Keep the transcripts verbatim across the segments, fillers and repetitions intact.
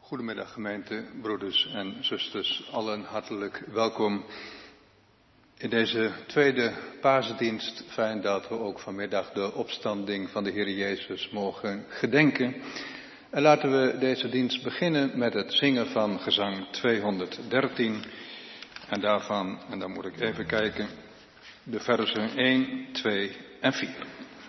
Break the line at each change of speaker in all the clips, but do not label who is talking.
Goedemiddag gemeente, broeders en zusters, allen hartelijk welkom in deze tweede paasdienst. Fijn dat we ook vanmiddag de opstanding van de Heer Jezus mogen gedenken. En laten we deze dienst beginnen met het zingen van gezang tweehonderddertien. En daarvan, en dan moet ik even kijken, de versen één, twee en vier.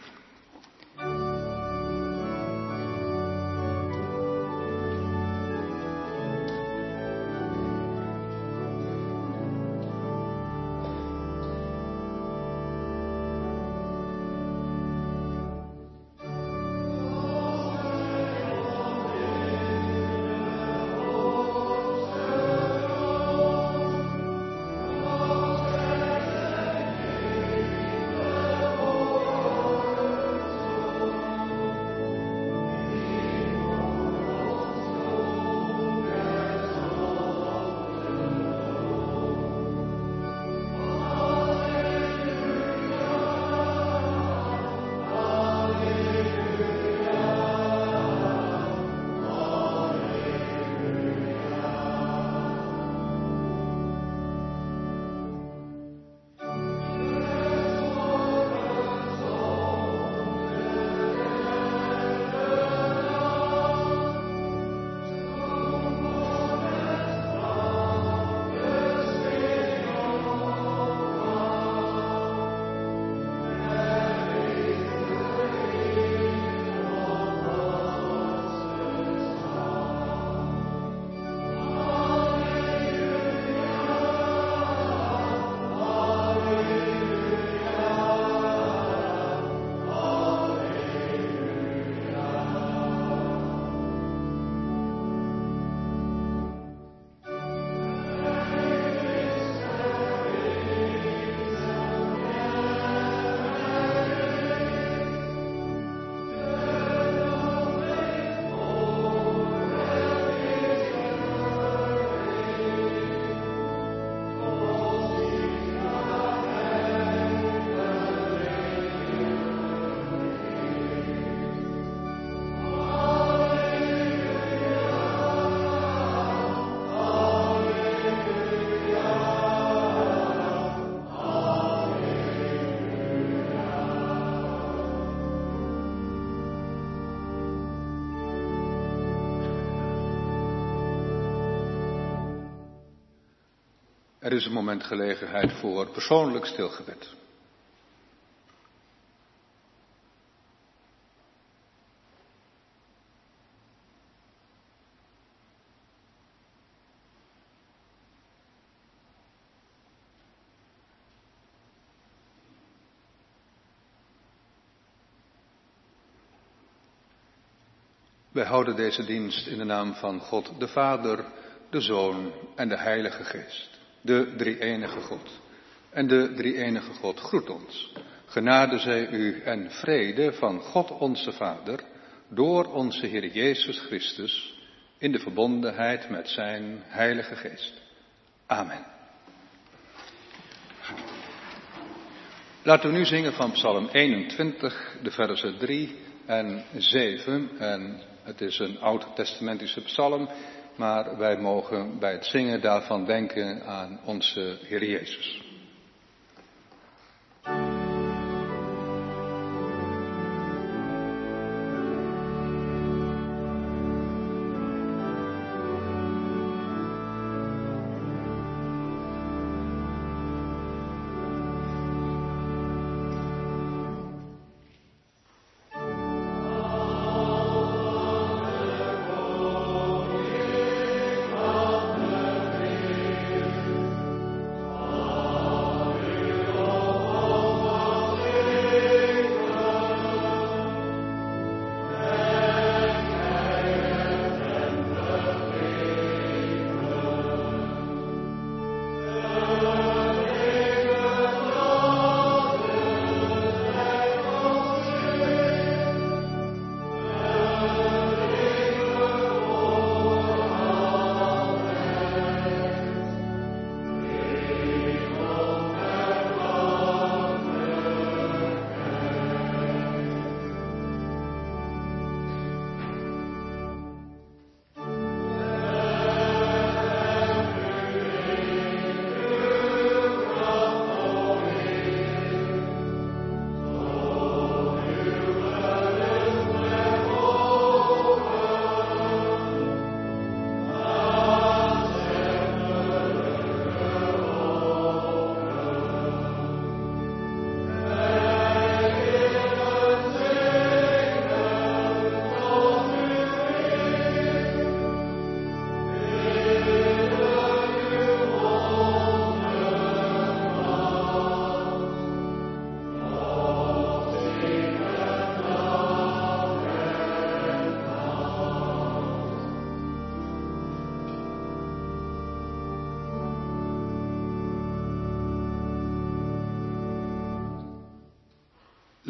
Er is een moment gelegenheid voor persoonlijk stilgebed. Wij houden deze dienst in de naam van God de Vader, de Zoon en de Heilige Geest. De drie-enige God. En de drie-enige God groet ons. Genade zij u en vrede van God onze Vader, door onze Heer Jezus Christus, in de verbondenheid met zijn Heilige Geest. Amen. Laten we nu zingen van Psalm eenentwintig, de versen drie en zeven. En het is een oud-testamentische psalm. Maar wij mogen bij het zingen daarvan denken aan onze Heer Jezus.
Oh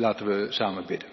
Laten we samen bidden.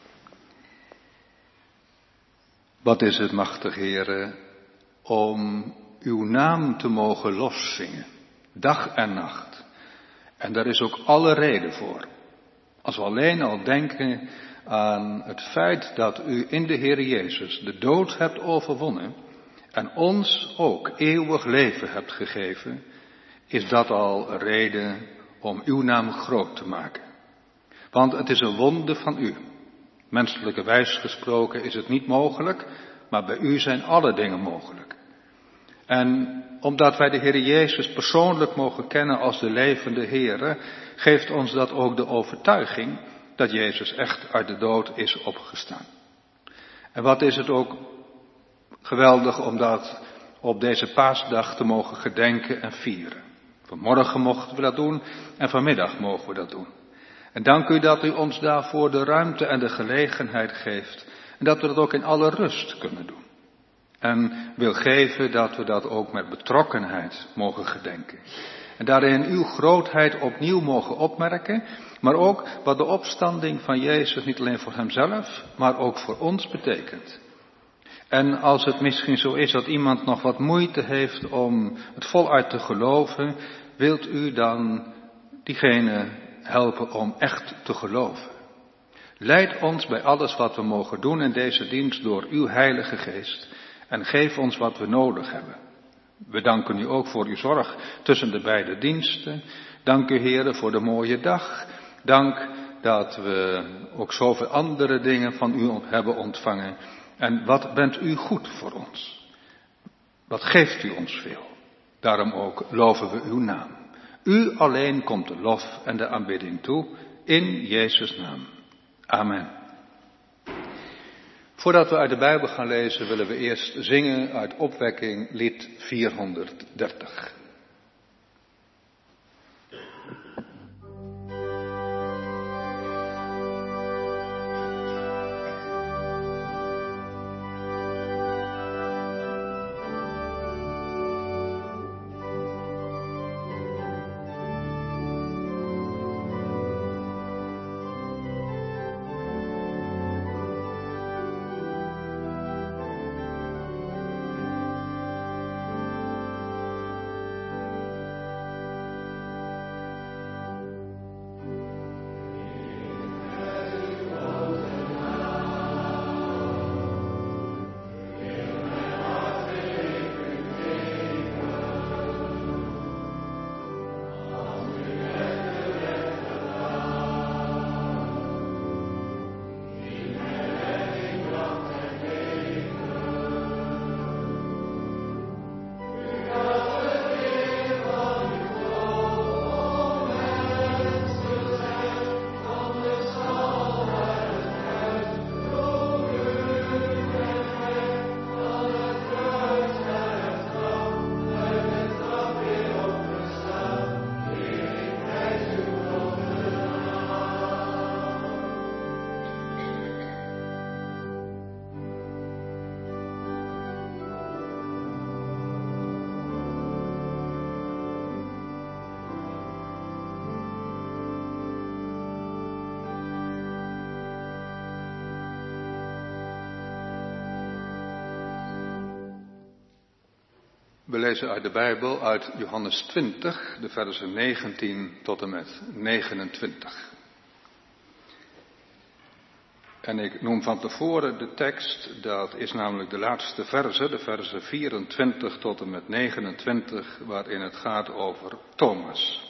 Wat is het machtig, Heere, om uw naam te mogen loszingen, dag en nacht. En daar is ook alle reden voor. Als we alleen al denken aan het feit dat u in de Heer Jezus de dood hebt overwonnen en ons ook eeuwig leven hebt gegeven, is dat al een reden om uw naam groot te maken. Want het is een wonder van u. Menselijke wijs gesproken is het niet mogelijk, maar bij u zijn alle dingen mogelijk. En omdat wij de Heer Jezus persoonlijk mogen kennen als de levende Heere, geeft ons dat ook de overtuiging dat Jezus echt uit de dood is opgestaan. En wat is het ook geweldig om dat op deze paasdag te mogen gedenken en vieren. Vanmorgen mochten we dat doen en vanmiddag mogen we dat doen. En dank u dat u ons daarvoor de ruimte en de gelegenheid geeft. En dat we dat ook in alle rust kunnen doen. En wil geven dat we dat ook met betrokkenheid mogen gedenken. En daarin uw grootheid opnieuw mogen opmerken. Maar ook wat de opstanding van Jezus niet alleen voor hemzelf, maar ook voor ons betekent. En als het misschien zo is dat iemand nog wat moeite heeft om het voluit te geloven, wilt u dan diegene helpen om echt te geloven. Leid ons bij alles wat we mogen doen in deze dienst door uw Heilige Geest en geef ons wat we nodig hebben. We danken u ook voor uw zorg tussen de beide diensten. Dank u, Heere, voor de mooie dag. Dank dat we ook zoveel andere dingen van u hebben ontvangen. En wat bent u goed voor ons? Wat geeft u ons veel? Daarom ook loven we uw naam. U alleen komt de lof en de aanbidding toe, in Jezus' naam. Amen. Voordat we uit de Bijbel gaan lezen, willen we eerst zingen uit Opwekking, lied vierhonderddertig. We lezen uit de Bijbel uit Johannes twintig, de versen negentien tot en met negenentwintig. En ik noem van tevoren de tekst, dat is namelijk de laatste verse, de versen vierentwintig tot en met negenentwintig, waarin het gaat over Thomas.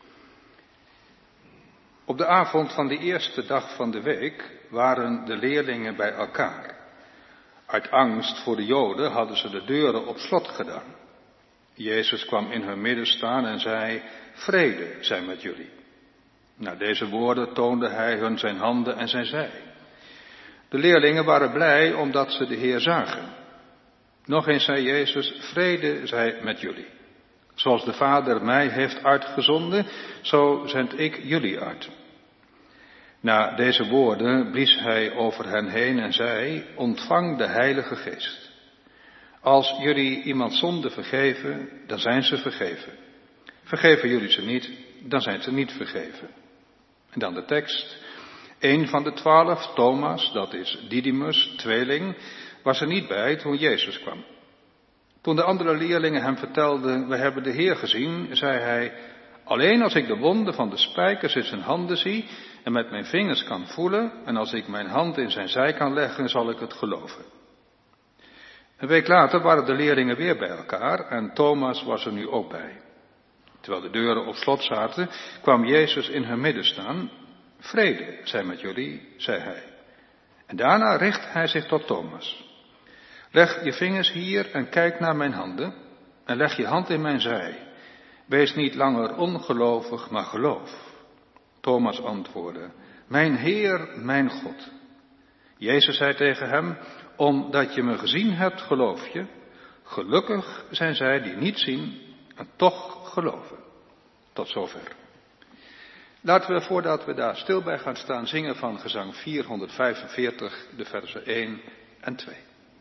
Op de avond van de eerste dag van de week waren de leerlingen bij elkaar. Uit angst voor de Joden hadden ze de deuren op slot gedaan. Jezus kwam in hun midden staan en zei, vrede zij met jullie. Na deze woorden toonde hij hun zijn handen en zijn zij. De leerlingen waren blij omdat ze de Heer zagen. Nog eens zei Jezus, vrede zij met jullie. Zoals de Vader mij heeft uitgezonden, zo zend ik jullie uit. Na deze woorden blies hij over hen heen en zei, ontvang de Heilige Geest. Als jullie iemand zonde vergeven, dan zijn ze vergeven. Vergeven jullie ze niet, dan zijn ze niet vergeven. En dan de tekst. Eén van de twaalf, Thomas, dat is Didymus, tweeling, was er niet bij toen Jezus kwam. Toen de andere leerlingen hem vertelden, we hebben de Heer gezien, zei hij, alleen als ik de wonden van de spijkers in zijn handen zie en met mijn vingers kan voelen en als ik mijn hand in zijn zij kan leggen, zal ik het geloven. Een week later waren de leerlingen weer bij elkaar en Thomas was er nu ook bij. Terwijl de deuren op slot zaten, kwam Jezus in hun midden staan. Vrede, zij met jullie, zei hij. En daarna richt hij zich tot Thomas. Leg je vingers hier en kijk naar mijn handen en leg je hand in mijn zij. Wees niet langer ongelovig, maar geloof. Thomas antwoordde, mijn Heer, mijn God. Jezus zei tegen hem, omdat je me gezien hebt, geloof je. Gelukkig zijn zij die niet zien en toch geloven. Tot zover. Laten we, voordat we daar stil bij gaan staan, zingen van gezang vierhonderdvijfenveertig, de versen één en twee.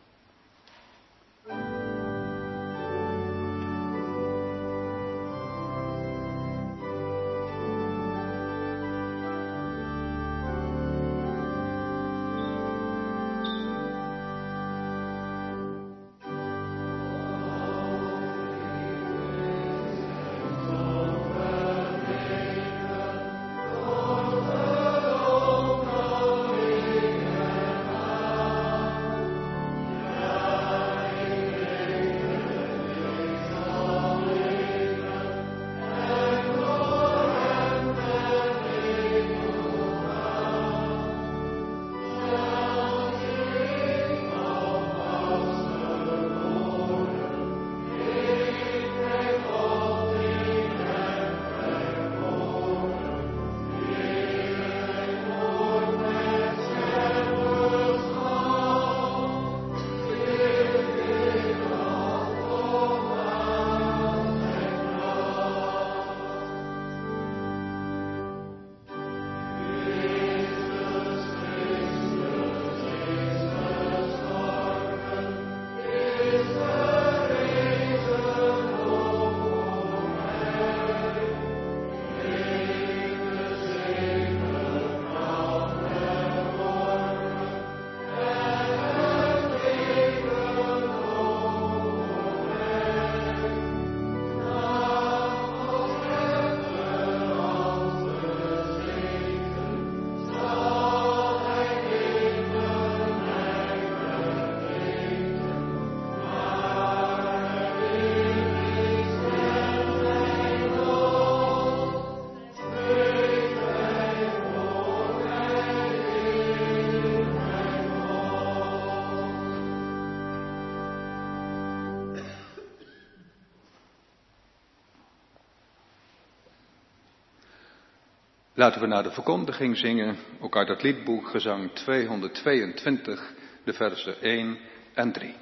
Laten we naar de verkondiging zingen, ook uit het liedboek gezang tweehonderdtweeëntwintig, de versen één en drie.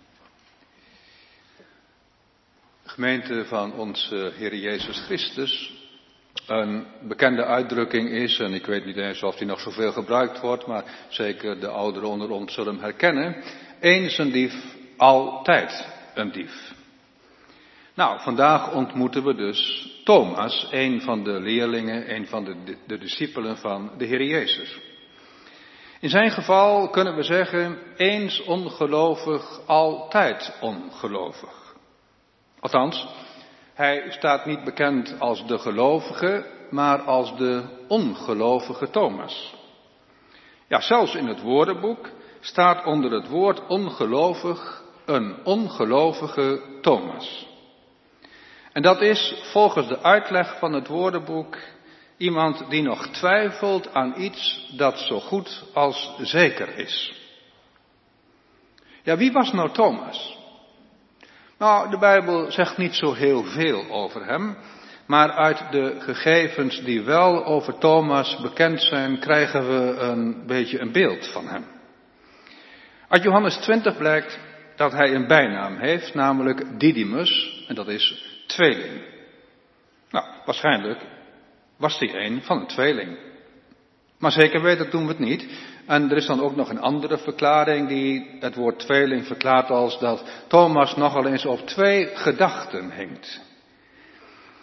Gemeente van onze Heer Jezus Christus, een bekende uitdrukking is, en ik weet niet eens of die nog zoveel gebruikt wordt, maar zeker de ouderen onder ons zullen hem herkennen, eens een dief, altijd een dief. Nou, vandaag ontmoeten we dus Thomas, een van de leerlingen, een van de, de, de discipelen van de Heer Jezus. In zijn geval kunnen we zeggen, eens ongelovig, altijd ongelovig. Althans, hij staat niet bekend als de gelovige, maar als de ongelovige Thomas. Ja, zelfs in het woordenboek staat onder het woord ongelovig een ongelovige Thomas. En dat is volgens de uitleg van het woordenboek iemand die nog twijfelt aan iets dat zo goed als zeker is. Ja, wie was nou Thomas? Nou, de Bijbel zegt niet zo heel veel over hem, maar uit de gegevens die wel over Thomas bekend zijn, krijgen we een beetje een beeld van hem. Uit Johannes twintig blijkt dat hij een bijnaam heeft, namelijk Didymus, en dat is tweeling. Nou, waarschijnlijk was hij een van een tweeling. Maar zeker weten doen we het niet. En er is dan ook nog een andere verklaring die het woord tweeling verklaart als dat Thomas nogal eens op twee gedachten hinkt.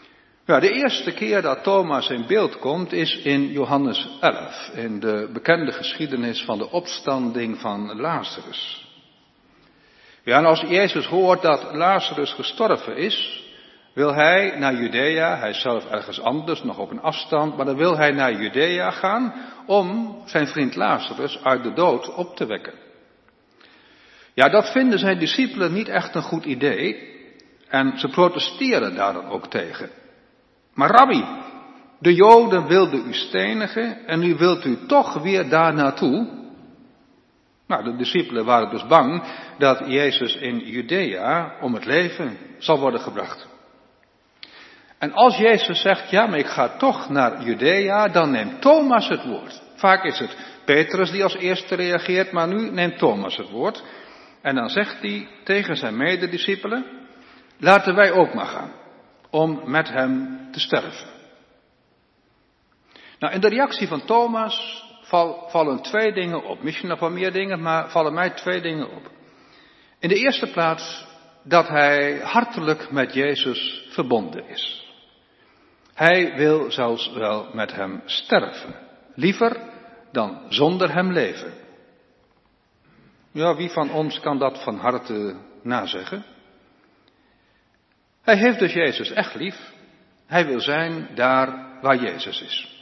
Ja, de eerste keer dat Thomas in beeld komt is in Johannes elf, in de bekende geschiedenis van de opstanding van Lazarus. Ja, en als Jezus hoort dat Lazarus gestorven is, wil hij naar Judea, hij is zelf ergens anders, nog op een afstand, maar dan wil hij naar Judea gaan om zijn vriend Lazarus uit de dood op te wekken. Ja, dat vinden zijn discipelen niet echt een goed idee en ze protesteren daar dan ook tegen. Maar Rabbi, de Joden wilden u stenigen en nu wilt u toch weer daar naartoe? Nou, de discipelen waren dus bang dat Jezus in Judea om het leven zal worden gebracht. En als Jezus zegt, ja, maar ik ga toch naar Judea, dan neemt Thomas het woord. Vaak is het Petrus die als eerste reageert, maar nu neemt Thomas het woord. En dan zegt hij tegen zijn medediscipelen, laten wij ook maar gaan, om met hem te sterven. Nou, in de reactie van Thomas val, vallen twee dingen op. Misschien nog wel meer dingen, maar vallen mij twee dingen op. In de eerste plaats dat hij hartelijk met Jezus verbonden is. Hij wil zelfs wel met hem sterven. Liever dan zonder hem leven. Ja, wie van ons kan dat van harte nazeggen? Hij heeft dus Jezus echt lief. Hij wil zijn daar waar Jezus is.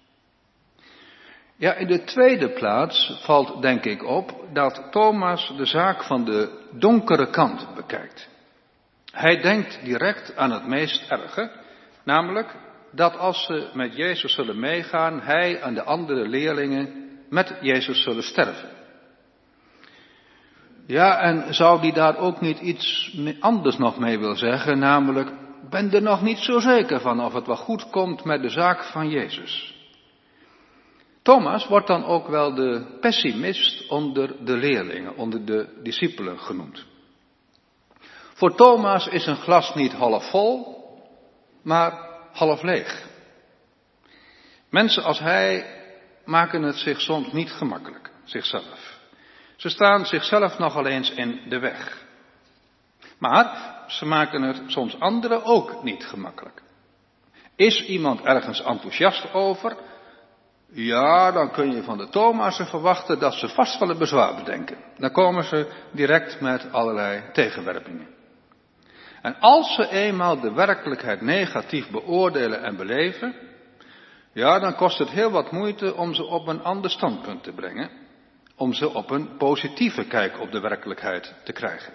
Ja, in de tweede plaats valt denk ik op dat Thomas de zaak van de donkere kant bekijkt. Hij denkt direct aan het meest erge, namelijk dat als ze met Jezus zullen meegaan, hij en de andere leerlingen met Jezus zullen sterven. Ja, en zou die daar ook niet iets anders nog mee willen zeggen, namelijk, ben er nog niet zo zeker van of het wel goed komt met de zaak van Jezus. Thomas wordt dan ook wel de pessimist onder de leerlingen, onder de discipelen genoemd. Voor Thomas is een glas niet half vol, maar half leeg. Mensen als hij maken het zich soms niet gemakkelijk, zichzelf. Ze staan zichzelf nogal eens in de weg. Maar ze maken het soms anderen ook niet gemakkelijk. Is iemand ergens enthousiast over? Ja, dan kun je van de Thomassen verwachten dat ze vast wel een bezwaar bedenken. Dan komen ze direct met allerlei tegenwerpingen. En als ze eenmaal de werkelijkheid negatief beoordelen en beleven, ja, dan kost het heel wat moeite om ze op een ander standpunt te brengen. Om ze op een positieve kijk op de werkelijkheid te krijgen.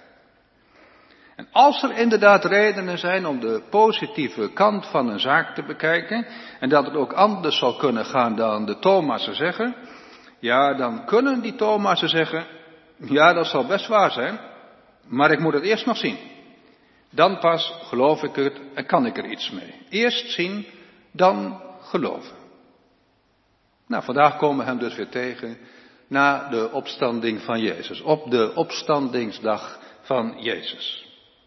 En als er inderdaad redenen zijn om de positieve kant van een zaak te bekijken, en dat het ook anders zal kunnen gaan dan de Thomassen zeggen, ja, dan kunnen die Thomassen zeggen, ja, dat zal best waar zijn, maar ik moet het eerst nog zien. Dan pas geloof ik het en kan ik er iets mee. Eerst zien, dan geloven. Nou, vandaag komen we hem dus weer tegen na de opstanding van Jezus, op de opstandingsdag van Jezus.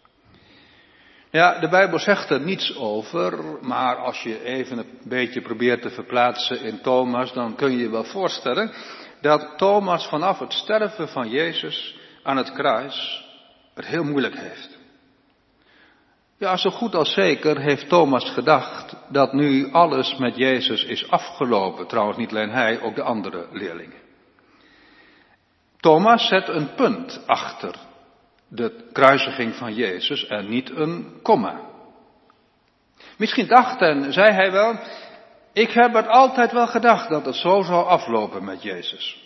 Ja, de Bijbel zegt er niets over, maar als je even een beetje probeert te verplaatsen in Thomas, dan kun je je wel voorstellen dat Thomas vanaf het sterven van Jezus aan het kruis het heel moeilijk heeft. Ja, zo goed als zeker heeft Thomas gedacht dat nu alles met Jezus is afgelopen. Trouwens niet alleen hij, ook de andere leerlingen. Thomas zet een punt achter de kruisiging van Jezus en niet een komma. Misschien dacht en zei hij wel, ik heb het altijd wel gedacht dat het zo zou aflopen met Jezus.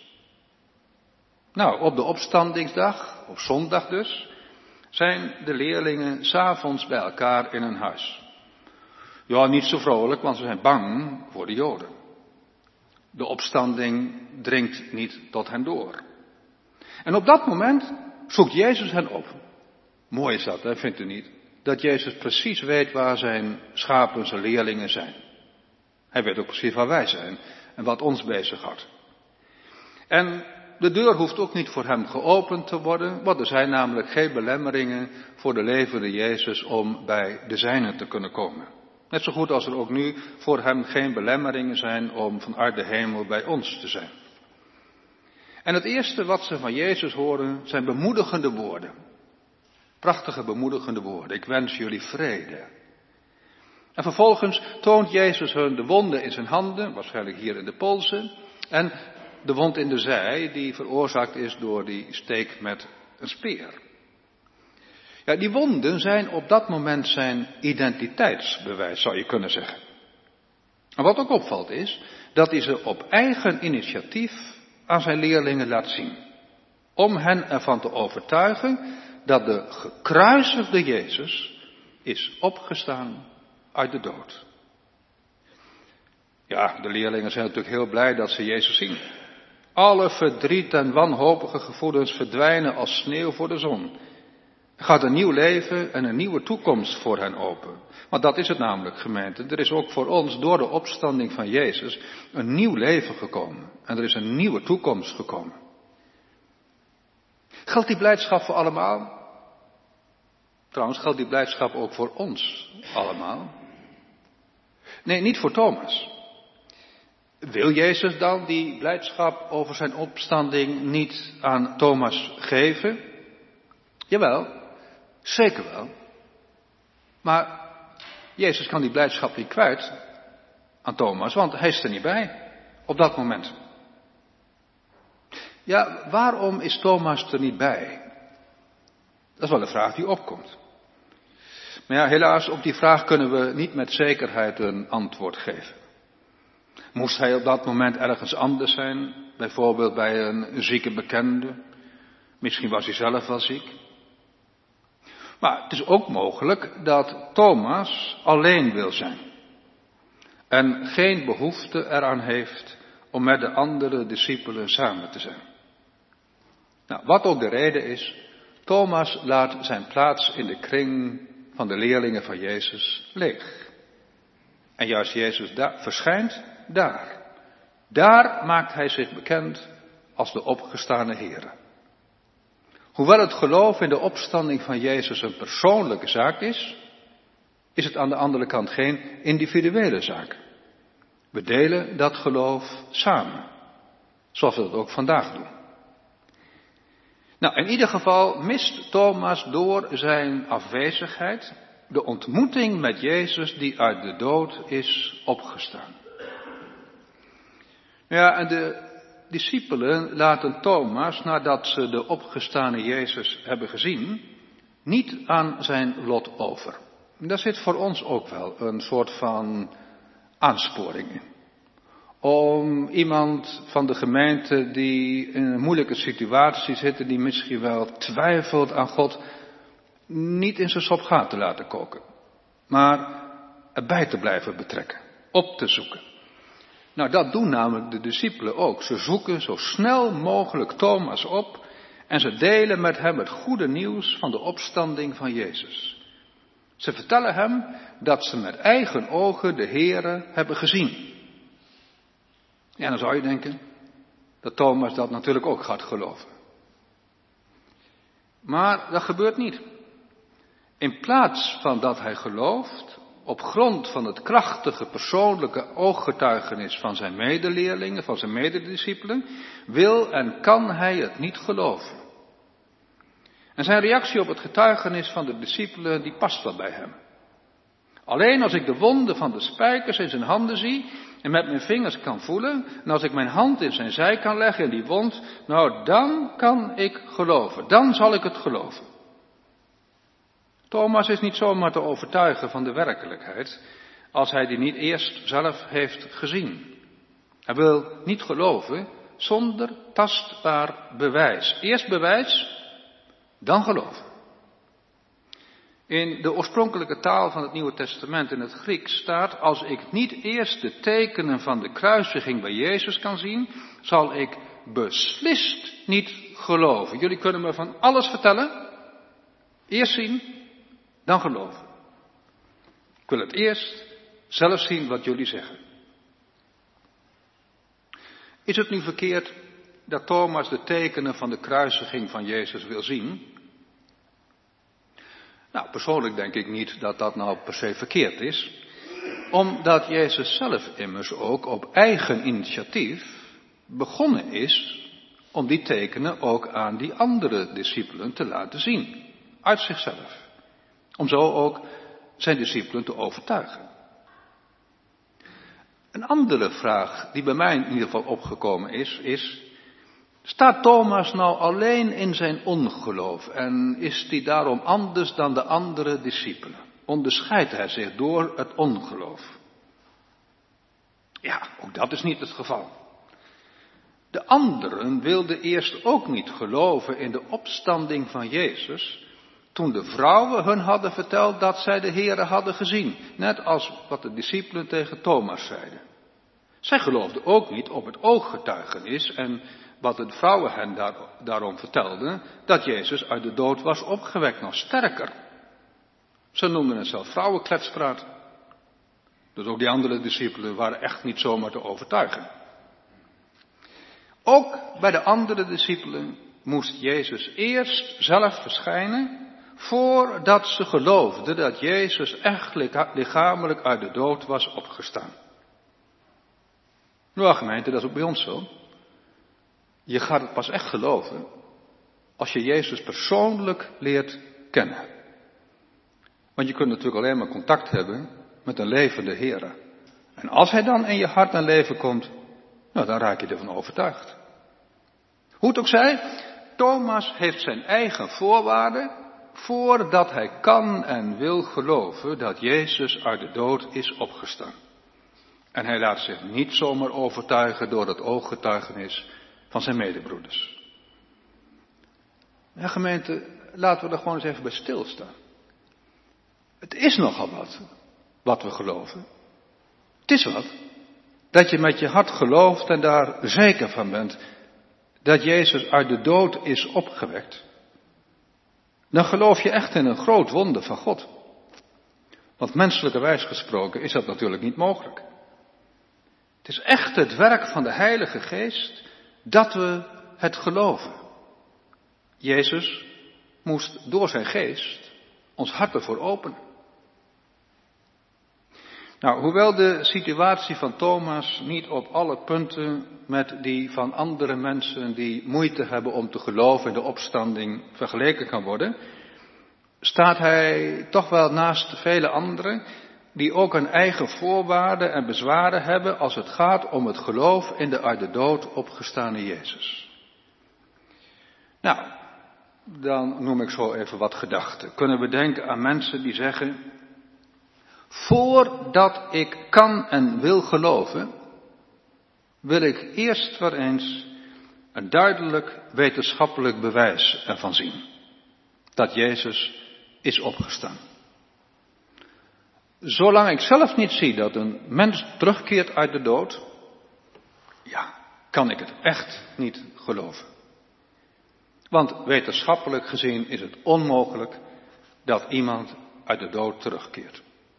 Nou, op de opstandingsdag, op zondag dus, zijn de leerlingen 's avonds bij elkaar in een huis. Ja, niet zo vrolijk, want ze zijn bang voor de Joden. De opstanding dringt niet tot hen door. En op dat moment zoekt Jezus hen op. Mooi is dat, hè, vindt u niet? Dat Jezus precies weet waar zijn schapen, zijn leerlingen zijn. Hij weet ook precies waar wij zijn en wat ons bezighoudt. En de deur hoeft ook niet voor hem geopend te worden, want er zijn namelijk geen belemmeringen voor de levende Jezus om bij de zijnen te kunnen komen. Net zo goed als er ook nu voor hem geen belemmeringen zijn om vanuit de hemel bij ons te zijn. En het eerste wat ze van Jezus horen zijn bemoedigende woorden. Prachtige bemoedigende woorden. Ik wens jullie vrede. En vervolgens toont Jezus hun de wonden in zijn handen, waarschijnlijk hier in de polsen, en de wond in de zij die veroorzaakt is door die steek met een speer. Ja, die wonden zijn op dat moment zijn identiteitsbewijs, zou je kunnen zeggen. En wat ook opvalt is, dat hij ze op eigen initiatief aan zijn leerlingen laat zien. Om hen ervan te overtuigen dat de gekruisigde Jezus is opgestaan uit de dood. Ja, de leerlingen zijn natuurlijk heel blij dat ze Jezus zien. Alle verdriet en wanhopige gevoelens verdwijnen als sneeuw voor de zon. Er gaat een nieuw leven en een nieuwe toekomst voor hen open. Maar dat is het namelijk, gemeente. Er is ook voor ons door de opstanding van Jezus een nieuw leven gekomen. En er is een nieuwe toekomst gekomen. Geldt die blijdschap voor allemaal? Trouwens, geldt die blijdschap ook voor ons allemaal? Nee, niet voor Thomas. Wil Jezus dan die blijdschap over zijn opstanding niet aan Thomas geven? Jawel, zeker wel. Maar Jezus kan die blijdschap niet kwijt aan Thomas, want hij is er niet bij op dat moment. Ja, waarom is Thomas er niet bij? Dat is wel een vraag die opkomt. Maar ja, helaas, op die vraag kunnen we niet met zekerheid een antwoord geven. Moest hij op dat moment ergens anders zijn, bijvoorbeeld bij een zieke bekende? Misschien was hij zelf wel ziek. Maar het is ook mogelijk dat Thomas alleen wil zijn. En geen behoefte eraan heeft om met de andere discipelen samen te zijn. Nou, wat ook de reden is, Thomas laat zijn plaats in de kring van de leerlingen van Jezus leeg. En juist Jezus daar, verschijnt daar. Daar maakt hij zich bekend als de opgestane Heere. Hoewel het geloof in de opstanding van Jezus een persoonlijke zaak is, is het aan de andere kant geen individuele zaak. We delen dat geloof samen, zoals we dat ook vandaag doen. Nou, in ieder geval mist Thomas door zijn afwezigheid de ontmoeting met Jezus die uit de dood is opgestaan. Ja, en de discipelen laten Thomas, nadat ze de opgestane Jezus hebben gezien, niet aan zijn lot over. Daar zit voor ons ook wel een soort van aansporing in. Om iemand van de gemeente die in een moeilijke situatie zit en die misschien wel twijfelt aan God, niet in zijn sop gaat te laten koken. Maar erbij te blijven betrekken, op te zoeken. Nou, dat doen namelijk de discipelen ook. Ze zoeken zo snel mogelijk Thomas op en ze delen met hem het goede nieuws van de opstanding van Jezus. Ze vertellen hem dat ze met eigen ogen de Heere hebben gezien. Ja, dan zou je denken dat Thomas dat natuurlijk ook gaat geloven. Maar dat gebeurt niet. In plaats van dat hij gelooft, op grond van het krachtige persoonlijke ooggetuigenis van zijn medeleerlingen, van zijn medediscipelen, wil en kan hij het niet geloven. En zijn reactie op het getuigenis van de discipelen, die past wel bij hem. Alleen als ik de wonden van de spijkers in zijn handen zie en met mijn vingers kan voelen, en als ik mijn hand in zijn zij kan leggen in die wond, nou dan kan ik geloven, dan zal ik het geloven. Thomas is niet zomaar te overtuigen van de werkelijkheid, als hij die niet eerst zelf heeft gezien. Hij wil niet geloven zonder tastbaar bewijs. Eerst bewijs, dan geloven. In de oorspronkelijke taal van het Nieuwe Testament in het Grieks staat, als ik niet eerst de tekenen van de kruisiging bij Jezus kan zien, zal ik beslist niet geloven. Jullie kunnen me van alles vertellen, eerst zien, dan geloven. Ik wil het eerst zelf zien wat jullie zeggen. Is het nu verkeerd dat Thomas de tekenen van de kruisiging van Jezus wil zien? Nou, persoonlijk denk ik niet dat dat nou per se verkeerd is, omdat Jezus zelf immers ook op eigen initiatief begonnen is om die tekenen ook aan die andere discipelen te laten zien, uit zichzelf. Om zo ook zijn discipelen te overtuigen. Een andere vraag die bij mij in ieder geval opgekomen is, is, staat Thomas nou alleen in zijn ongeloof en is hij daarom anders dan de andere discipelen? Onderscheidt hij zich door het ongeloof? Ja, ook dat is niet het geval. De anderen wilden eerst ook niet geloven in de opstanding van Jezus, toen de vrouwen hun hadden verteld dat zij de Here hadden gezien. Net als wat de discipelen tegen Thomas zeiden. Zij geloofden ook niet op het ooggetuigenis en wat de vrouwen hen daar, daarom vertelden, dat Jezus uit de dood was opgewekt. Nog sterker. Ze noemden het zelf vrouwenkletspraat. Dus ook die andere discipelen waren echt niet zomaar te overtuigen. Ook bij de andere discipelen moest Jezus eerst zelf verschijnen, voordat ze geloofden dat Jezus echt lichamelijk uit de dood was opgestaan. Nou gemeente, dat is ook bij ons zo. Je gaat het pas echt geloven als je Jezus persoonlijk leert kennen. Want je kunt natuurlijk alleen maar contact hebben met een levende Heere. En als Hij dan in je hart en leven komt, nou dan raak je ervan overtuigd. Hoe het ook zij, Thomas heeft zijn eigen voorwaarden voordat hij kan en wil geloven dat Jezus uit de dood is opgestaan. En hij laat zich niet zomaar overtuigen door het ooggetuigenis van zijn medebroeders. Ja, gemeente, laten we er gewoon eens even bij stilstaan. Het is nogal wat, wat we geloven. Het is wat, dat je met je hart gelooft en daar zeker van bent dat Jezus uit de dood is opgewekt. Dan geloof je echt in een groot wonder van God. Want menselijkerwijs gesproken is dat natuurlijk niet mogelijk. Het is echt het werk van de Heilige Geest dat we het geloven. Jezus moest door zijn geest ons hart ervoor openen. Nou, hoewel de situatie van Thomas niet op alle punten met die van andere mensen die moeite hebben om te geloven in de opstanding vergeleken kan worden, staat hij toch wel naast vele anderen die ook een eigen voorwaarden en bezwaren hebben als het gaat om het geloof in de uit de dood opgestane Jezus. Nou, dan noem ik zo even wat gedachten. Kunnen we denken aan mensen die zeggen, voordat ik kan en wil geloven, wil ik eerst wel eens een duidelijk wetenschappelijk bewijs ervan zien. Dat Jezus is opgestaan. Zolang ik zelf niet zie dat een mens terugkeert uit de dood, ja, kan ik het echt niet geloven. Want wetenschappelijk gezien is het onmogelijk dat iemand uit de dood terugkeert.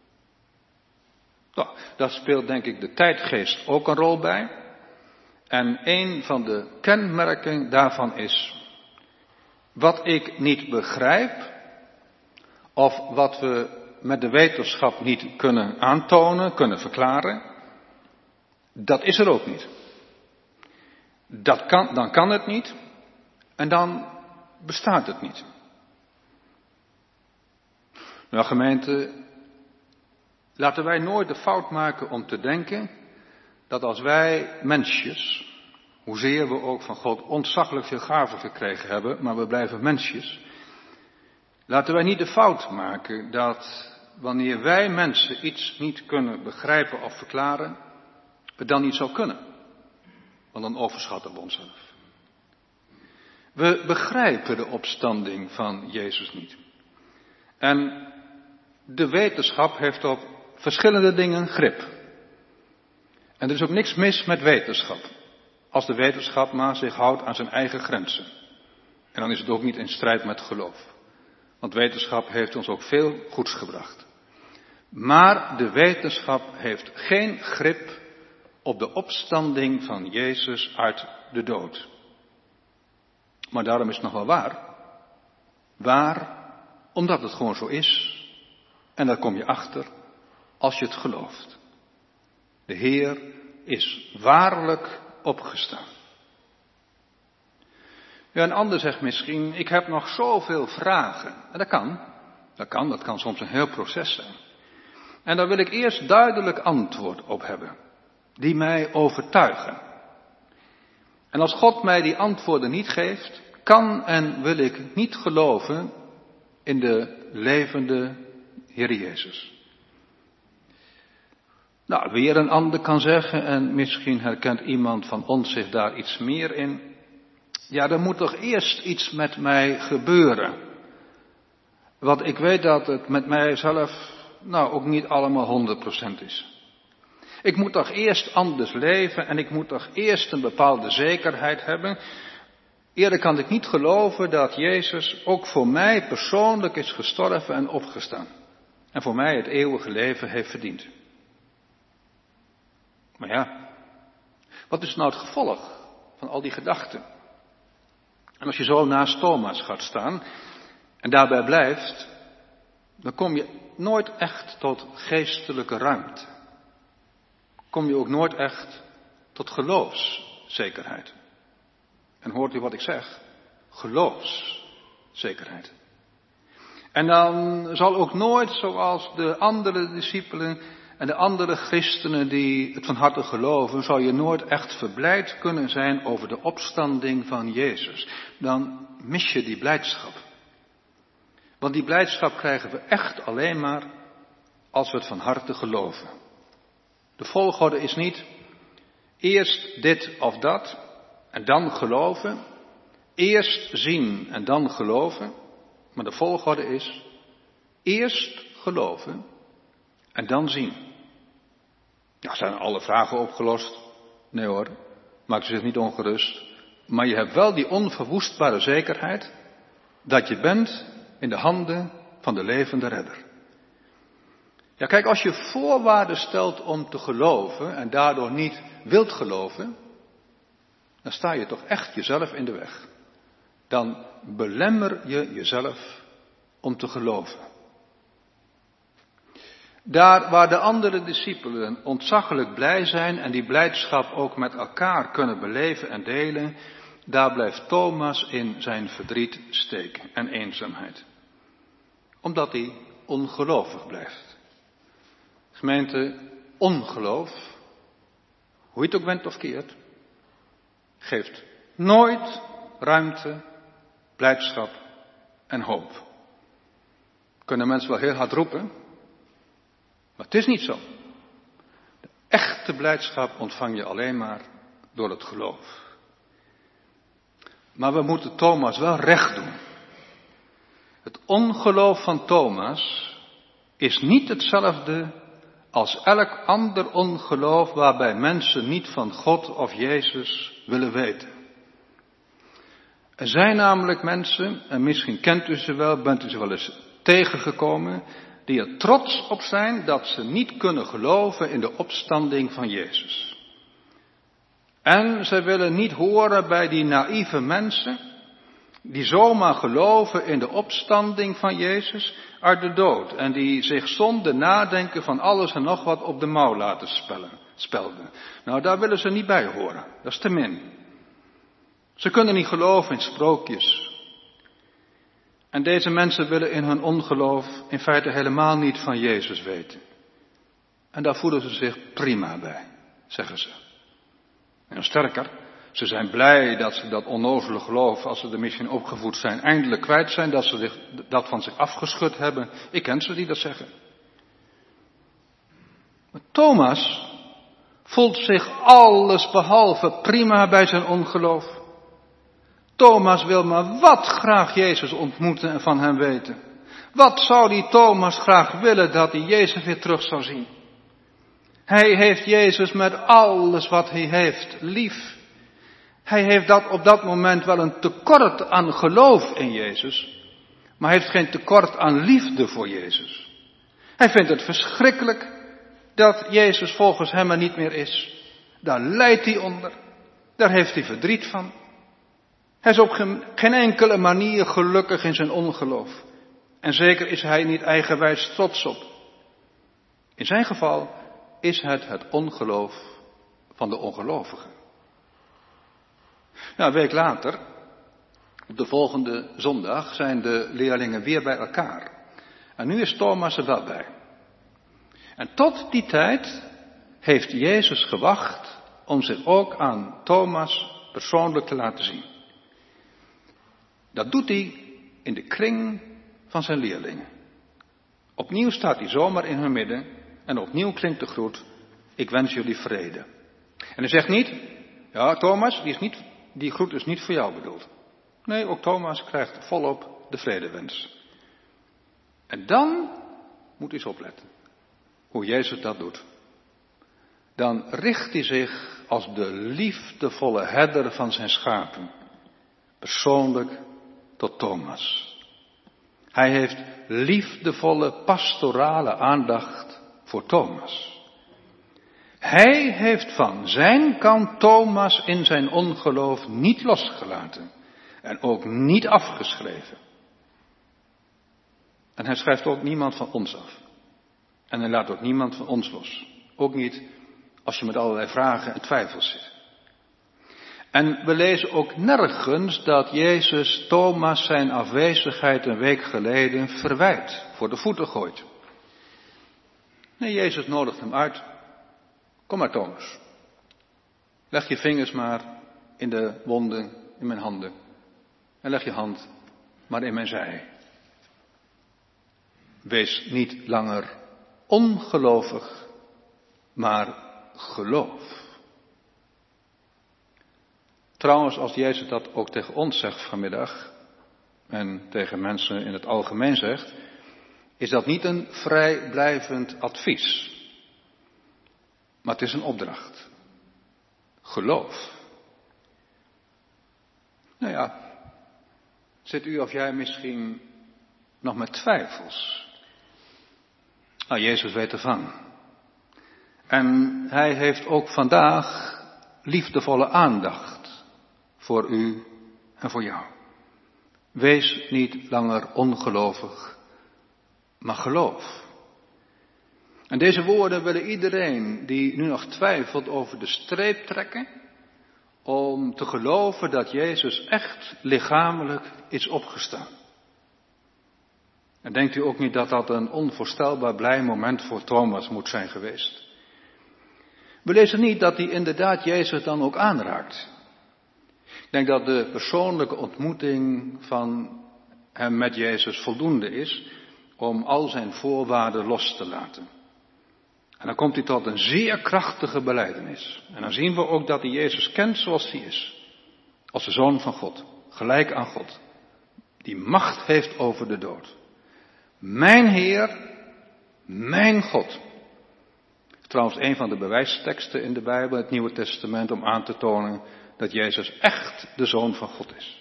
Nou, daar speelt denk ik de tijdgeest ook een rol bij. En een van de kenmerken daarvan is, wat ik niet begrijp, of wat we met de wetenschap niet kunnen aantonen, kunnen verklaren, dat is er ook niet. Dat kan, dan kan het niet en dan bestaat het niet. Nou gemeente, laten wij nooit de fout maken om te denken dat als wij mensjes, hoezeer we ook van God ontzaglijk veel gaven gekregen hebben, maar we blijven mensjes, laten wij niet de fout maken dat wanneer wij mensen iets niet kunnen begrijpen of verklaren, we dan niet zo kunnen. Want dan overschatten we onszelf. We begrijpen de opstanding van Jezus niet. En de wetenschap heeft op verschillende dingen grip. En er is ook niks mis met wetenschap. Als de wetenschap maar zich houdt aan zijn eigen grenzen. En dan is het ook niet in strijd met geloof. Want wetenschap heeft ons ook veel goeds gebracht. Maar de wetenschap heeft geen grip op de opstanding van Jezus uit de dood. Maar daarom is het nog wel waar. Waar, omdat het gewoon zo is. En daar kom je achter als je het gelooft. De Heer is waarlijk opgestaan. Ja, een ander zegt misschien, ik heb nog zoveel vragen. En dat kan, dat kan, dat kan soms een heel proces zijn. En daar wil ik eerst duidelijk antwoord op hebben. die mij overtuigen. En als God mij die antwoorden niet geeft, kan en wil ik niet geloven in de levende Heer Jezus. Nou, weer een ander kan zeggen, en misschien herkent iemand van ons zich daar iets meer in. Ja, er moet toch eerst iets met mij gebeuren. Want ik weet dat het met mijzelf nou ook niet allemaal honderd procent is. Ik moet toch eerst anders leven en ik moet toch eerst een bepaalde zekerheid hebben. Eerder kan ik niet geloven dat Jezus ook voor mij persoonlijk is gestorven en opgestaan. En voor mij het eeuwige leven heeft verdiend. Maar ja, wat is nou het gevolg van al die gedachten? En als je zo naast Thomas gaat staan en daarbij blijft, dan kom je nooit echt tot geestelijke ruimte. Kom je ook nooit echt tot geloofszekerheid. En hoort u wat ik zeg? Geloofszekerheid. En dan zal ook nooit, zoals de andere discipelen en de andere christenen die het van harte geloven, zal je nooit echt verblijd kunnen zijn over de opstanding van Jezus. Dan mis je die blijdschap. Want die blijdschap krijgen we echt alleen maar als we het van harte geloven. De volgorde is niet eerst dit of dat en dan geloven. Eerst zien en dan geloven. Maar de volgorde is eerst geloven en dan zien. Ja, zijn alle vragen opgelost? Nee hoor, maak je zich niet ongerust. Maar je hebt wel die onverwoestbare zekerheid dat je bent in de handen van de levende redder. Ja, kijk, als je voorwaarden stelt om te geloven en daardoor niet wilt geloven, dan sta je toch echt jezelf in de weg. Dan belemmer je jezelf om te geloven. Daar waar de andere discipelen ontzaglijk blij zijn en die blijdschap ook met elkaar kunnen beleven en delen, daar blijft Thomas in zijn verdriet steken en eenzaamheid. Omdat hij ongelovig blijft. Gemeente, ongeloof, hoe je het ook bent of keert, geeft nooit ruimte, blijdschap en hoop. Kunnen mensen wel heel hard roepen, maar het is niet zo. De echte blijdschap ontvang je alleen maar door het geloof. Maar we moeten Thomas wel recht doen. Het ongeloof van Thomas is niet hetzelfde als elk ander ongeloof waarbij mensen niet van God of Jezus willen weten. Er zijn namelijk mensen, en misschien kent u ze wel, bent u ze wel eens tegengekomen, die er trots op zijn dat ze niet kunnen geloven in de opstanding van Jezus. En ze willen niet horen bij die naïeve mensen die zomaar geloven in de opstanding van Jezus uit de dood en die zich zonder nadenken van alles en nog wat op de mouw laten spellen, spelden. Nou, daar willen ze niet bij horen. Dat is te min. Ze kunnen niet geloven in sprookjes. En deze mensen willen in hun ongeloof in feite helemaal niet van Jezus weten. En daar voelen ze zich prima bij, zeggen ze. En sterker, ze zijn blij dat ze dat onnozele geloof, als ze er misschien opgevoed zijn, eindelijk kwijt zijn, dat ze zich, dat van zich afgeschud hebben. Ik ken ze die dat zeggen. Maar Thomas voelt zich alles behalve prima bij zijn ongeloof. Thomas wil maar wat graag Jezus ontmoeten en van hem weten. Wat zou die Thomas graag willen dat hij Jezus weer terug zou zien? Hij heeft Jezus met alles wat hij heeft lief. Hij heeft dat op dat moment wel een tekort aan geloof in Jezus, maar hij heeft geen tekort aan liefde voor Jezus. Hij vindt het verschrikkelijk dat Jezus volgens hem er niet meer is. Daar lijdt hij onder, daar heeft hij verdriet van. Hij is op geen enkele manier gelukkig in zijn ongeloof. En zeker is hij niet eigenwijs trots op. In zijn geval is het het ongeloof van de ongelovigen. Nou, een week later, op de volgende zondag, zijn de leerlingen weer bij elkaar. En nu is Thomas er wel bij. En tot die tijd heeft Jezus gewacht om zich ook aan Thomas persoonlijk te laten zien. Dat doet hij in de kring van zijn leerlingen. Opnieuw staat hij zomaar in hun midden en opnieuw klinkt de groet: ik wens jullie vrede. En hij zegt niet: ja, Thomas, die, is niet, die groet is niet voor jou bedoeld. Nee, ook Thomas krijgt volop de vredewens. En dan moet hij eens opletten hoe Jezus dat doet. Dan richt hij zich als de liefdevolle herder van zijn schapen persoonlijk tot Thomas. Hij heeft liefdevolle pastorale aandacht voor Thomas. Hij heeft van zijn kant Thomas in zijn ongeloof niet losgelaten en ook niet afgeschreven. En hij schrijft ook niemand van ons af. En hij laat ook niemand van ons los. Ook niet als je met allerlei vragen en twijfels zit. En we lezen ook nergens dat Jezus Thomas zijn afwezigheid een week geleden verwijt, voor de voeten gooit. Nee, Jezus nodigt hem uit. Kom maar, Thomas. Leg je vingers maar in de wonden in mijn handen. En leg je hand maar in mijn zij. Wees niet langer ongelovig, maar geloof. Trouwens, als Jezus dat ook tegen ons zegt vanmiddag, en tegen mensen in het algemeen zegt, is dat niet een vrijblijvend advies. Maar het is een opdracht. Geloof. Nou ja, zit u of jij misschien nog met twijfels? Nou, Jezus weet ervan. En hij heeft ook vandaag liefdevolle aandacht voor u en voor jou. Wees niet langer ongelovig, maar geloof. En deze woorden willen iedereen die nu nog twijfelt over de streep trekken, om te geloven dat Jezus echt lichamelijk is opgestaan. En denkt u ook niet dat dat een onvoorstelbaar blij moment voor Thomas moet zijn geweest? We lezen niet dat hij inderdaad Jezus dan ook aanraakt. Ik denk dat de persoonlijke ontmoeting van hem met Jezus voldoende is om al zijn voorwaarden los te laten. En dan komt hij tot een zeer krachtige belijdenis. En dan zien we ook dat hij Jezus kent zoals hij is. Als de Zoon van God, gelijk aan God. Die macht heeft over de dood. Mijn Heer, mijn God. Trouwens, een van de bewijsteksten in de Bijbel, het Nieuwe Testament, om aan te tonen dat Jezus echt de Zoon van God is.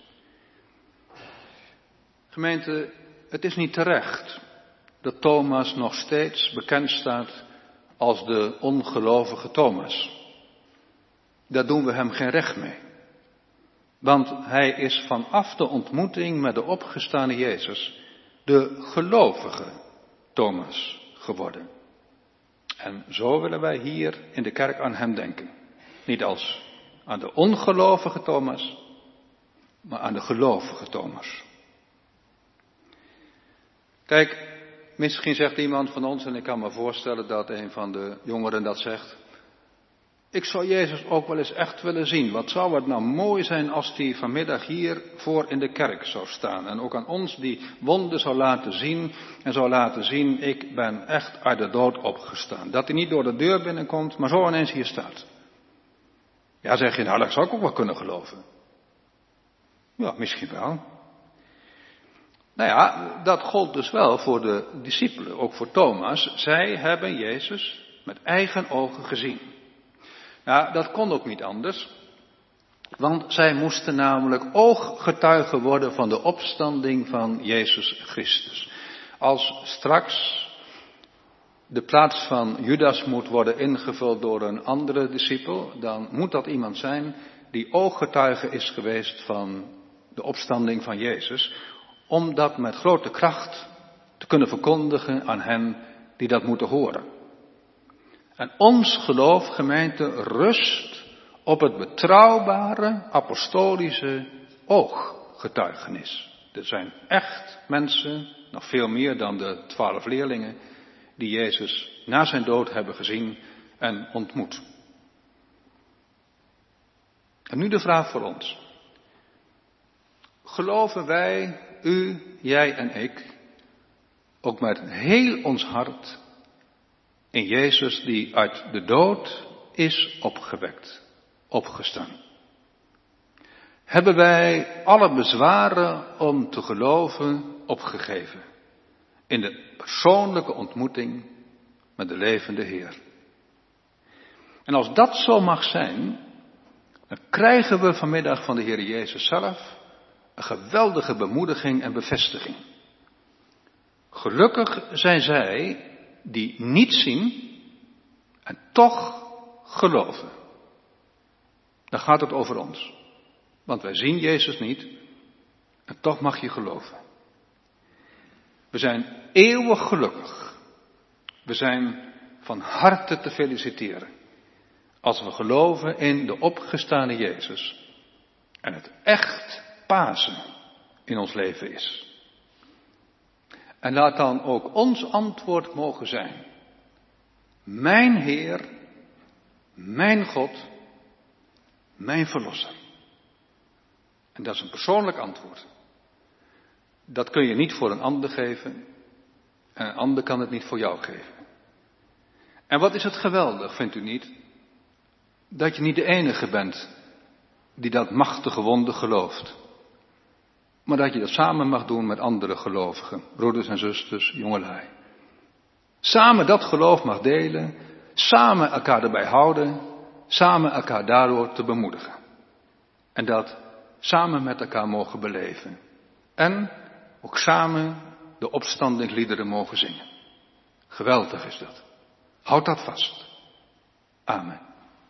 Gemeente, het is niet terecht dat Thomas nog steeds bekend staat als de ongelovige Thomas. Daar doen we hem geen recht mee. Want hij is vanaf de ontmoeting met de opgestane Jezus de gelovige Thomas geworden. En zo willen wij hier in de kerk aan hem denken. Niet als aan de ongelovige Thomas, maar aan de gelovige Thomas. Kijk, misschien zegt iemand van ons, en ik kan me voorstellen dat een van de jongeren dat zegt: ik zou Jezus ook wel eens echt willen zien. Wat zou het nou mooi zijn als hij vanmiddag hier voor in de kerk zou staan. En ook aan ons die wonden zou laten zien. En zou laten zien, ik ben echt uit de dood opgestaan. Dat hij niet door de deur binnenkomt, maar zo ineens hier staat. Ja, zeg je, nou dat zou ik ook wel kunnen geloven. Ja, misschien wel. Nou ja, dat gold dus wel voor de discipelen, ook voor Thomas. Zij hebben Jezus met eigen ogen gezien. Nou, dat kon ook niet anders, want zij moesten namelijk ooggetuigen worden van de opstanding van Jezus Christus. Als straks de plaats van Judas moet worden ingevuld door een andere discipel, dan moet dat iemand zijn die ooggetuige is geweest van de opstanding van Jezus, om dat met grote kracht te kunnen verkondigen aan hen die dat moeten horen. En ons geloof, gemeente, rust op het betrouwbare apostolische ooggetuigenis. Er zijn echt mensen, nog veel meer dan de twaalf leerlingen, die Jezus na zijn dood hebben gezien en ontmoet. En nu de vraag voor ons. Geloven wij, u, jij en ik, ook met heel ons hart in Jezus die uit de dood is opgewekt, opgestaan? Hebben wij alle bezwaren om te geloven opgegeven in de persoonlijke ontmoeting met de levende Heer? En als dat zo mag zijn, dan krijgen we vanmiddag van de Heer Jezus zelf een geweldige bemoediging en bevestiging. Gelukkig zijn zij die niet zien en toch geloven. Dan gaat het over ons. Want wij zien Jezus niet en toch mag je geloven. We zijn eeuwig gelukkig. We zijn van harte te feliciteren. Als we geloven in de opgestane Jezus. En het echt Pasen in ons leven is. En laat dan ook ons antwoord mogen zijn. Mijn Heer, mijn God, mijn Verlosser. En dat is een persoonlijk antwoord. Dat kun je niet voor een ander geven. En een ander kan het niet voor jou geven. En wat is het geweldig, vindt u niet? Dat je niet de enige bent die dat machtige wonder gelooft. Maar dat je dat samen mag doen met andere gelovigen, broeders en zusters, jongelui. Samen dat geloof mag delen, samen elkaar erbij houden, samen elkaar daardoor te bemoedigen. En dat samen met elkaar mogen beleven. En ook samen de opstandingsliederen mogen zingen. Geweldig is dat. Houd dat vast. Amen.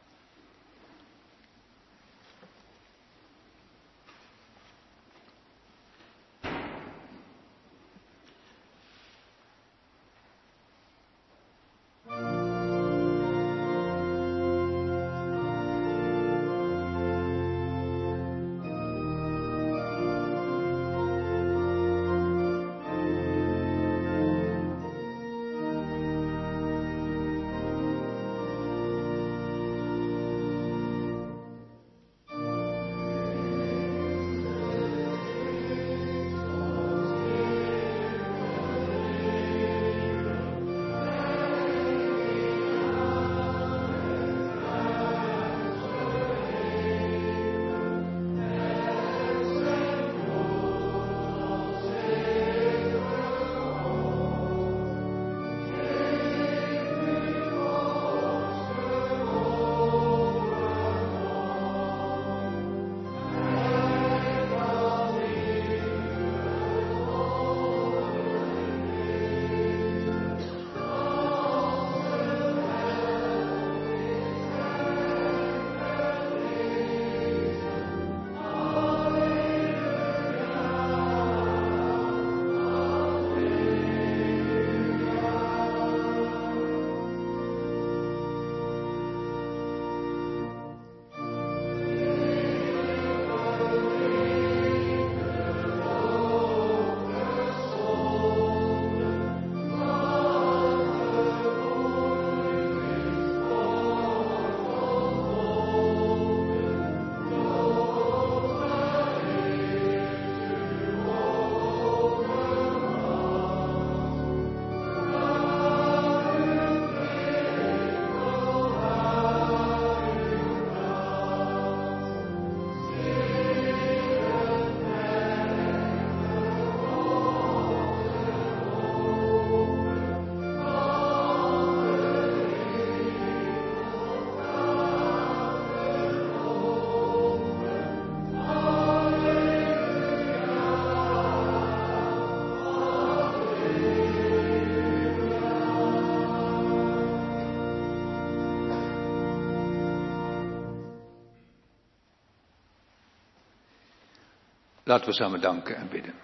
Laten we samen danken en bidden.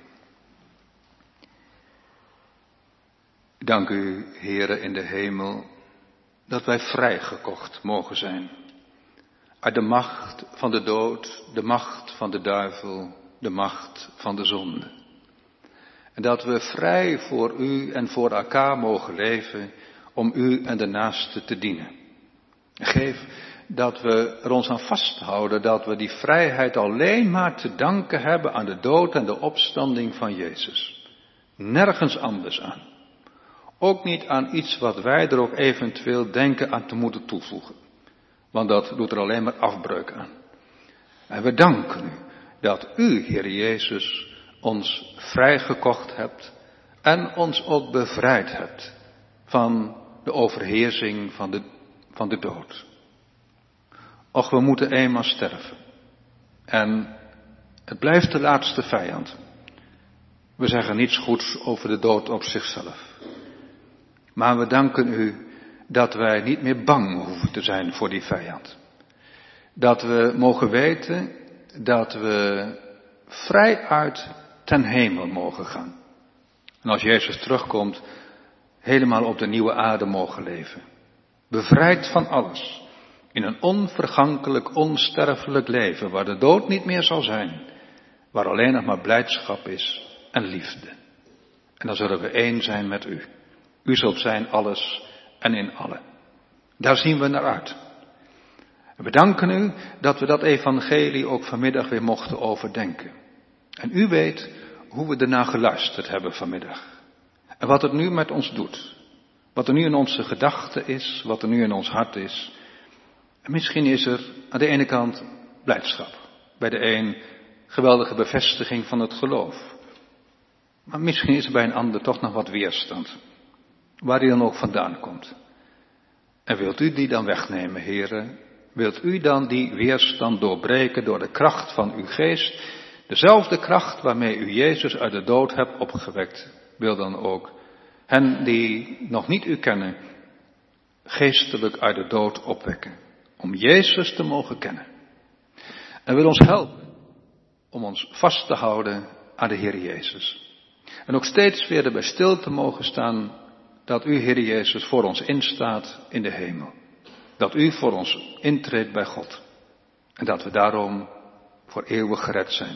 Dank u, Heere in de hemel, dat wij vrijgekocht mogen zijn. Uit de macht van de dood, de macht van de duivel, de macht van de zonde. En dat we vrij voor u en voor elkaar mogen leven om u en de naaste te dienen. Geef dat we er ons aan vasthouden dat we die vrijheid alleen maar te danken hebben aan de dood en de opstanding van Jezus. Nergens anders aan. Ook niet aan iets wat wij er ook eventueel denken aan te moeten toevoegen. Want dat doet er alleen maar afbreuk aan. En we danken u dat u, Heer Jezus, ons vrijgekocht hebt en ons ook bevrijd hebt van de overheersing van de, van de dood. Och, we moeten eenmaal sterven. En het blijft de laatste vijand. We zeggen niets goeds over de dood op zichzelf. Maar we danken u dat wij niet meer bang hoeven te zijn voor die vijand. Dat we mogen weten dat we vrijuit ten hemel mogen gaan. En als Jezus terugkomt, helemaal op de nieuwe aarde mogen leven. Bevrijd van alles. In een onvergankelijk, onsterfelijk leven, waar de dood niet meer zal zijn. Waar alleen nog maar blijdschap is en liefde. En dan zullen we één zijn met u. U zult zijn alles en in allen. Daar zien we naar uit. En we danken u dat we dat evangelie ook vanmiddag weer mochten overdenken. En u weet hoe we ernaar geluisterd hebben vanmiddag. En wat het nu met ons doet. Wat er nu in onze gedachten is, wat er nu in ons hart is. En misschien is er aan de ene kant blijdschap. Bij de een geweldige bevestiging van het geloof. Maar misschien is er bij een ander toch nog wat weerstand. Waar die dan ook vandaan komt. En wilt u die dan wegnemen, heren? Wilt u dan die weerstand doorbreken door de kracht van uw geest? Dezelfde kracht waarmee u Jezus uit de dood hebt opgewekt. Wil dan ook hen die nog niet u kennen, geestelijk uit de dood opwekken. Om Jezus te mogen kennen. En wil ons helpen om ons vast te houden aan de Heer Jezus. En ook steeds weer erbij stil te mogen staan dat u, Heer Jezus, voor ons instaat in de hemel. Dat u voor ons intreedt bij God. En dat we daarom voor eeuwig gered zijn.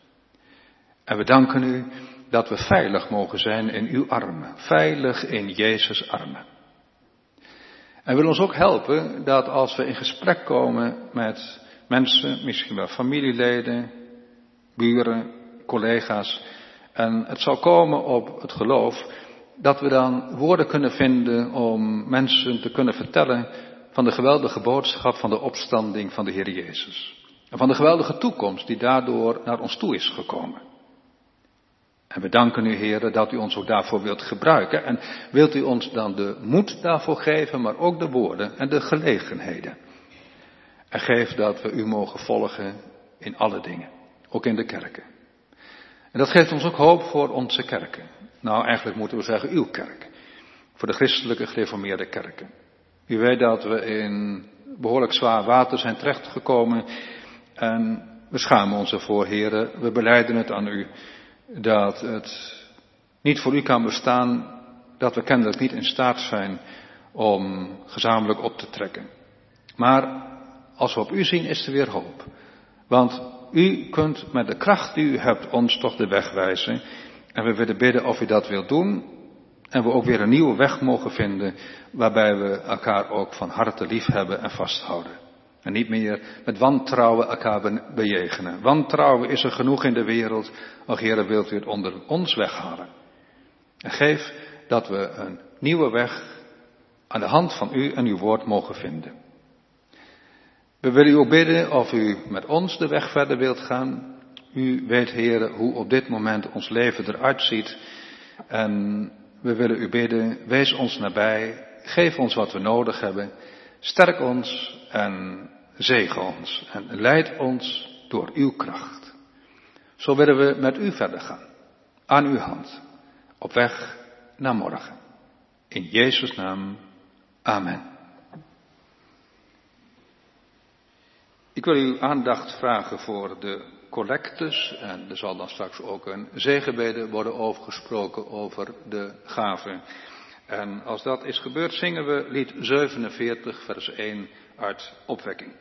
En we danken u dat we veilig mogen zijn in uw armen. Veilig in Jezus' armen. En wil ons ook helpen dat als we in gesprek komen met mensen, misschien wel familieleden, buren, collega's, en het zal komen op het geloof, dat we dan woorden kunnen vinden om mensen te kunnen vertellen van de geweldige boodschap van de opstanding van de Heer Jezus. En van de geweldige toekomst die daardoor naar ons toe is gekomen. En we danken u, Heer, dat u ons ook daarvoor wilt gebruiken. En wilt u ons dan de moed daarvoor geven, maar ook de woorden en de gelegenheden. En geef dat we u mogen volgen in alle dingen. Ook in de kerken. En dat geeft ons ook hoop voor onze kerken. Nou, eigenlijk moeten we zeggen uw kerk. Voor de christelijke gereformeerde kerken. U weet dat we in behoorlijk zwaar water zijn terechtgekomen. En we schamen ons ervoor, heren. We belijden het aan u. Dat het niet voor u kan bestaan. Dat we kennelijk niet in staat zijn om gezamenlijk op te trekken. Maar als we op u zien is er weer hoop. Want u kunt met de kracht die u hebt ons toch de weg wijzen. En we willen bidden of u dat wilt doen. En we ook weer een nieuwe weg mogen vinden. Waarbij we elkaar ook van harte lief hebben en vasthouden. En niet meer met wantrouwen elkaar bejegenen. Wantrouwen is er genoeg in de wereld. Och, Heere, wilt u het onder ons weghalen. En geef dat we een nieuwe weg aan de hand van u en uw woord mogen vinden. We willen u ook bidden of u met ons de weg verder wilt gaan. U weet, Heere, hoe op dit moment ons leven eruit ziet. En we willen u bidden, wees ons nabij, geef ons wat we nodig hebben. Sterk ons en zegen ons en leid ons door uw kracht. Zo willen we met u verder gaan, aan uw hand, op weg naar morgen. In Jezus' naam, amen. Ik wil uw aandacht vragen voor de collectes en er zal dan straks ook een zegenbede worden overgesproken over de gaven. En als dat is gebeurd zingen we lied zevenenveertig vers één uit Opwekking.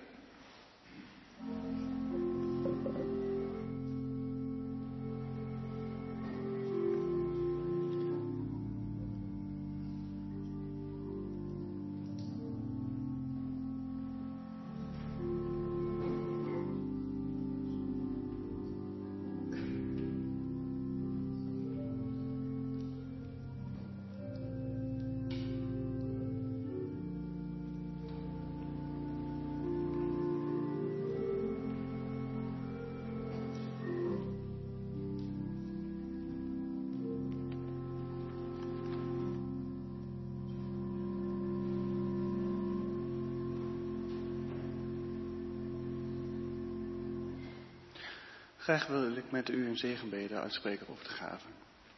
Graag wil ik met u een zegenbede uitspreken over de gaven.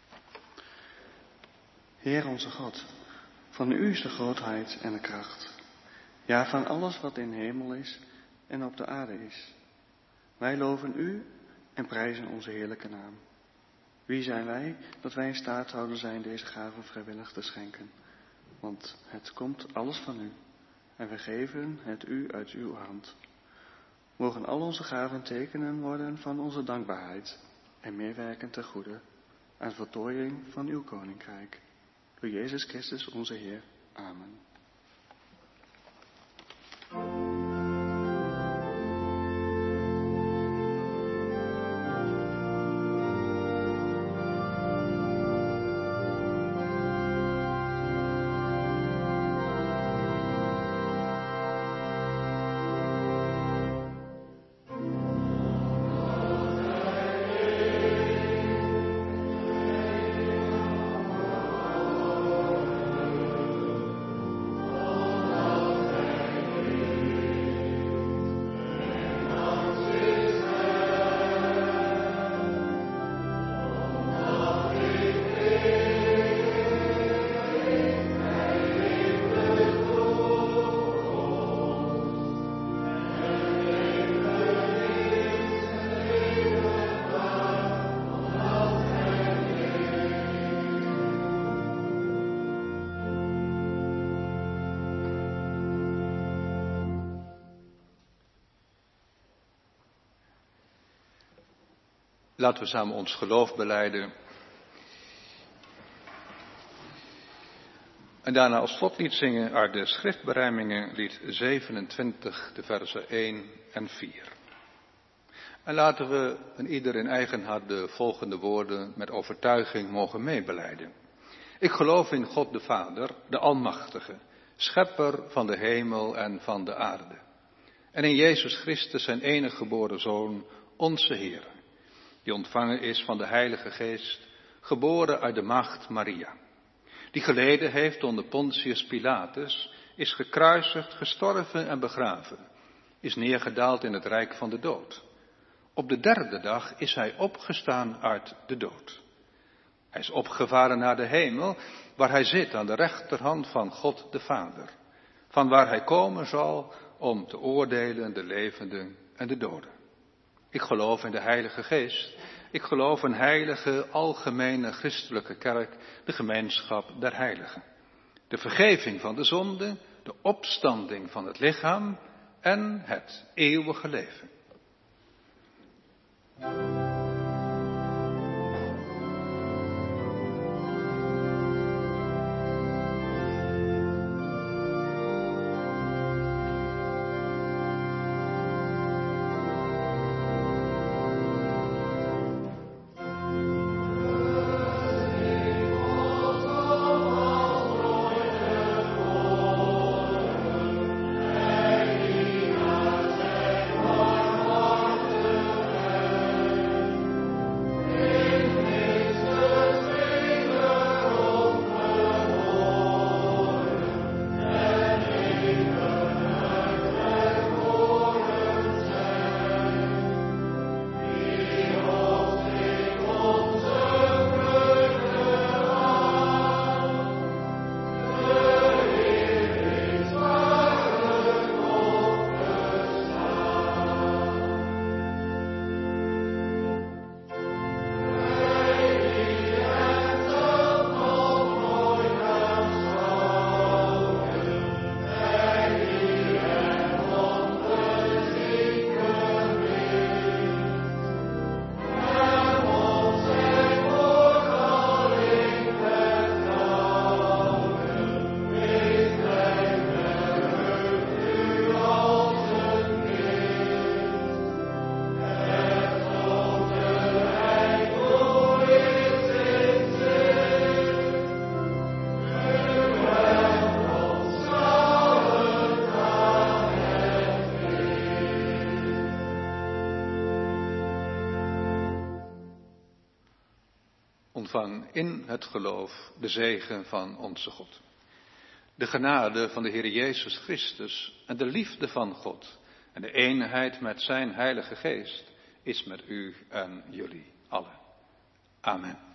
Heer onze God, van u is de grootheid en de kracht. Ja, van alles wat in de hemel is en op de aarde is. Wij loven u en prijzen onze heerlijke naam. Wie zijn wij dat wij in staat zouden zijn deze gaven vrijwillig te schenken? Want het komt alles van u en we geven het u uit uw hand. Mogen al onze gaven tekenen worden van onze dankbaarheid en meewerken ten goede aan de voltooiing van uw koninkrijk. Door Jezus Christus onze Heer. Amen.
Laten we samen ons geloof belijden. En daarna als slotlied zingen uit de schriftberijmingen lied zevenentwintig, de versen één en vier. En laten we een ieder in eigen hart de volgende woorden met overtuiging mogen meebelijden. Ik geloof in God de Vader, de Almachtige, schepper van de hemel en van de aarde. En in Jezus Christus, zijn enige geboren Zoon, onze Heer, die ontvangen is van de Heilige Geest, geboren uit de maagd Maria, die geleden heeft onder Pontius Pilatus, is gekruisigd, gestorven en begraven, is neergedaald in het rijk van de dood. Op de derde dag is hij opgestaan uit de dood. Hij is opgevaren naar de hemel, waar hij zit aan de rechterhand van God de Vader, van waar hij komen zal om te oordelen de levenden en de doden. Ik geloof in de Heilige Geest. Ik geloof in heilige, algemene christelijke kerk, de gemeenschap der heiligen. De vergeving van de zonde, de opstanding van het lichaam en het eeuwige leven. Ontvang in het geloof de zegen van onze God. De genade van de Heer Jezus Christus en de liefde van God en de eenheid met zijn Heilige Geest is met u en jullie allen. Amen.